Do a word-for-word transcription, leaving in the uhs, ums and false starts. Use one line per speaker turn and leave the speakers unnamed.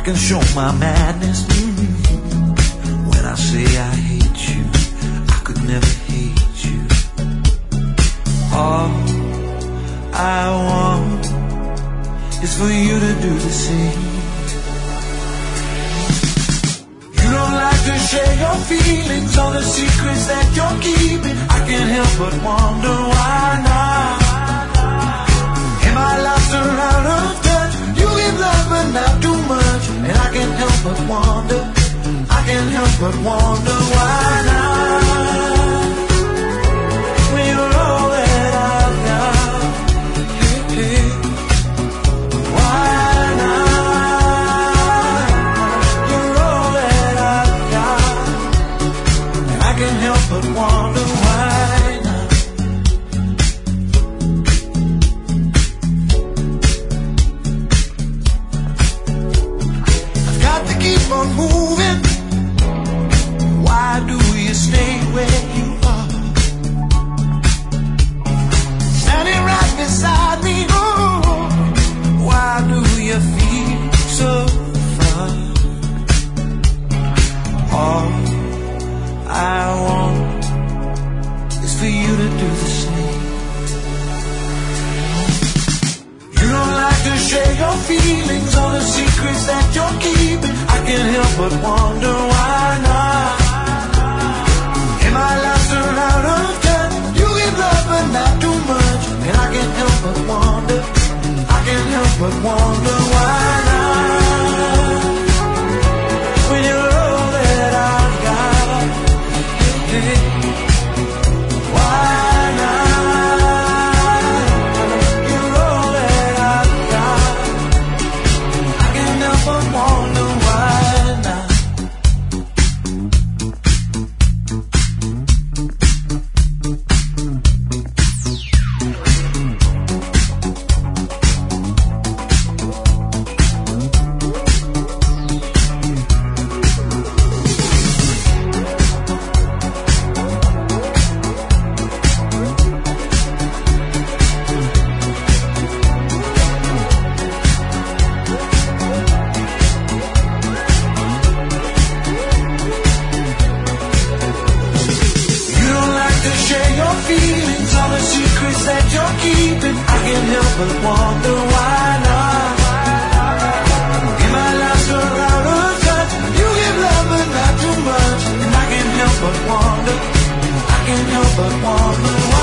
can show my madness. Mm-hmm. When I say I hate you, I could never hate you. All I want is for you to do the same. You don't like to share your feelings or the secrets that you're keeping. I can't help but wonder why not. Am I lost or out of touch? You give love but not too much, and I can't help but wonder. I can't help but wonder why not. When you're all that I've got, hey, hey. Why not? You're all that I've got, and I can't help but wonder why not. I've got to keep on moving. Why do you stay where you are? Standing right beside me, oh, why do you feel so far? All I want is for you to do the same. You don't like to share your feelings or the secrets that you're keeping. I can't help but wonder why not. Am I lost or out of touch? You give love but not too much, and I can't help but wonder. I can't help but wonder why not. When you're all that I've got, hey, why not? You're all that I've got. I can't help but wonder why not. You don't like to share your feelings or the secrets that you're keeping. I can't help but wonder why not. Am I lost or out of touch? You give love but not too much, and I can't help but wonder. I can't help but wonder why.